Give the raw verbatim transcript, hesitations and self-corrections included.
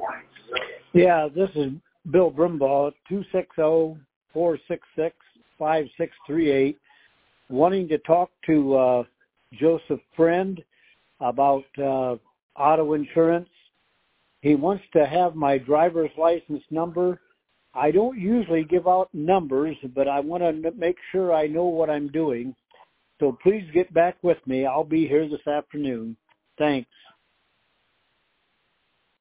Yeah, this is Bill Brumbaugh, two six zero, four six six, five six three eight, wanting to talk to uh, Joseph Friend about uh, auto insurance. He wants to have my driver's license number. I don't usually give out numbers, but I want to make sure I know what I'm doing. So please get back with me. I'll be here this afternoon. Thanks.